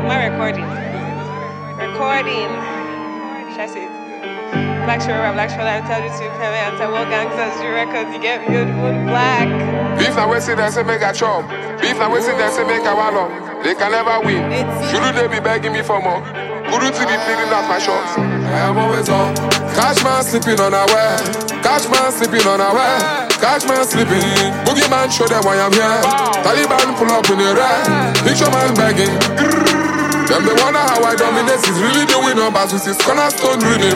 My recording. Should I say it? Black Show Rap, Black Show Live, tell you to pay and tell what gangsters do records, you get me, you're black. Beef na wasting them say make a chop. Beef na wasting them say make a wallow. They can never win. Shouldn't they be begging me for more? Couldn't to be pleading out my shots. I am always on. Catch man sleeping on our way. Catch man sleeping on our way. Catch man sleeping. Boogie man show them why I'm here. Taliban pull up in the red. Picture man begging. Them they wonder how I dominate. He's really doing numbers with his cornerstone reading.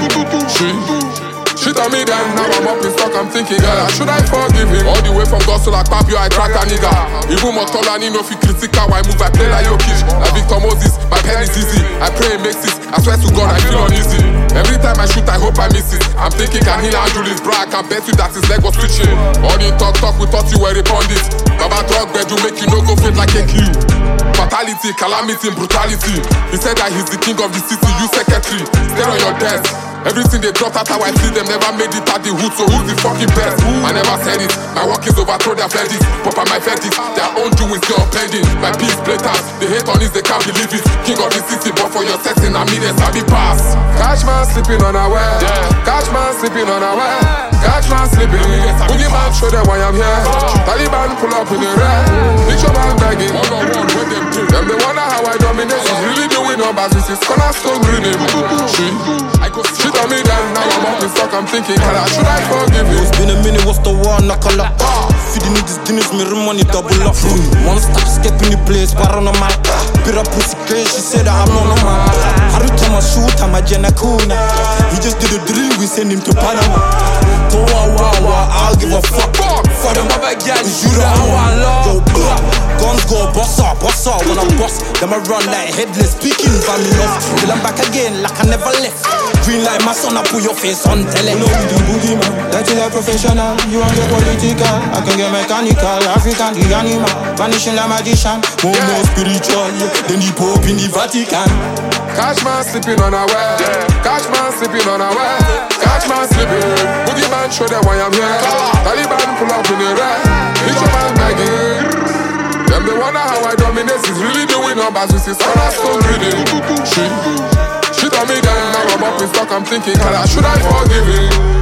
Shit on me then, now I'm up in stock, I'm thinking, girl, should I forgive him? All the way from Gospel like Papio, I crack a nigga. Even Motolani no fi critical, I move, I play like Jokic. Like Victor Moses, my pen is easy. I pray it makes it, I swear to God, I feel uneasy. Every time I shoot, I hope I miss it. I'm thinking, can he handle this, bro? I can bet you that his leg was twitching. All the talk, we thought you were a pundit. Baba talk, bed, you make you no go fit like a Q. Fatality, calamity, brutality. He said that he's the king of the city, you secretary. Stay on your desk. Everything they dropped after I see them never made it at the hood, so who's the fucking best? I never said it, my work is overthrow their verdicts. Pop my verdicts, their own doing still pending. My peace platers, they hate on this, they can't believe it. King of the city, but for your setting, I mean, there's a big pass. Catch man sleeping on our way, catch man sleeping on our way. Catch man sleeping, Boogie man show them why I'm here. Taliban pull up in the red, picture man begging. One-on-one with them too. Them they wonder how I dominate, he's really doing numbers with his cornerstone reading. Shit on me then, now I'm up in stock, I'm thinking, should I forgive you? It's been a minute, what's the war, knuckle up. Feeding me these dinners, me money double up. One stop, skipping the place, paranormal. Bit up pussy crazy, she said that I'm not normal. Haru Tama shoot, I'm a Janakuna. He just did a drill, we send him to Panama. Don't I'll give a fuck. For the mother girl, you the how I love. Yo, guns go boss up. When I'm boss, them I run like headless. Speaking by me love, till I'm back again like I never left. Green like my son, I put your face on tele. You know we do boogie man, that is a professional. You want get political, I can get mechanical. African, the animal, vanishing like magician. More spiritual than the Pope in the Vatican. Catch man sleeping on our way, catch man sleeping on our way. Catch man sleeping, Boogie man show them why I'm here. Taliban pull up in the red, picture man begging. Them they wonder how I dominate, he's really doing numbers with his cornerstone reading. Shit on me then, now I'm up in stock, I'm thinking, should I forgive him?